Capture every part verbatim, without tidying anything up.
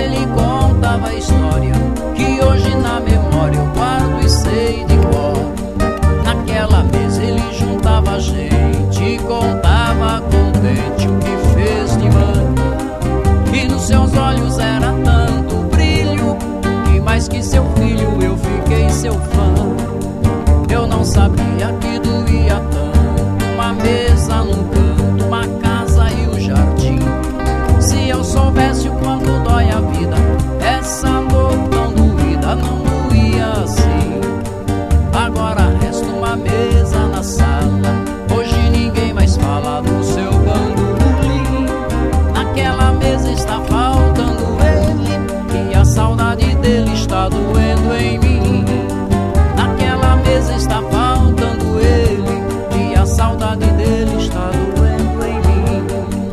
mesa ele contava a história que hoje na memória eu guardo e sei de cor. Naquela mesa ele juntava gente e contava contente o que fez de manhã. E nos seus olhos era tanto brilho que mais que seu filho eu fiquei seu fã. Eu não sabia que doía tanto uma mesa num canto, uma casa e um jardim. Se eu soubesse o quanto dói a vida, essa dor tão doída não doía assim. Agora resta uma mesa na sala, hoje ninguém mais fala do seu bandolim. Naquela mesa está faltando ele e a saudade dele está doendo em mim. Naquela mesa está faltando ele e a saudade dele está doendo em mim.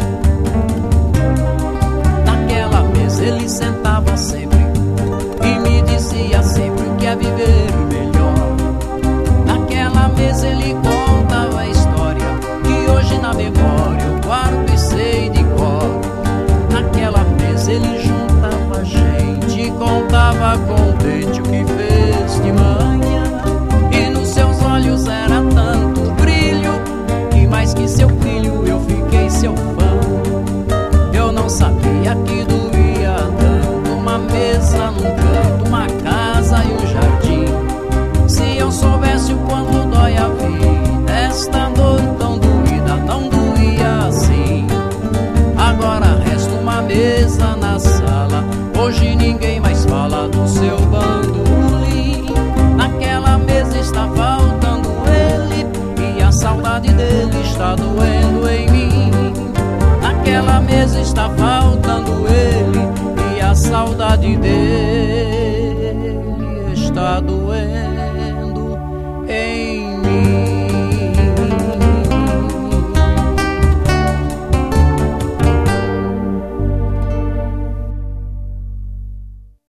Naquela mesa ele sentava sempre e me dizia sempre o que é viver melhor. Naquela mesa ele contava a história que hoje na memória eu guardo e sei de cor. Naquela mesa ele juntava gente e contava contente o que fez de manhã. E nos seus olhos era tanto brilho que mais que seu filho eu fiquei seu fã. Eu não sabia que doía tanto uma mesa num canto, uma casa e um jardim. Se eu soubesse o quanto dói a vida, esta dor tão doída não doía assim. Agora resta uma mesa na sala, hoje ninguém mais fala do seu bandolim. Naquela mesa está faltando ele e a saudade dele está doendo em mim. Naquela mesa está faltando ele e a saudade dele está doendo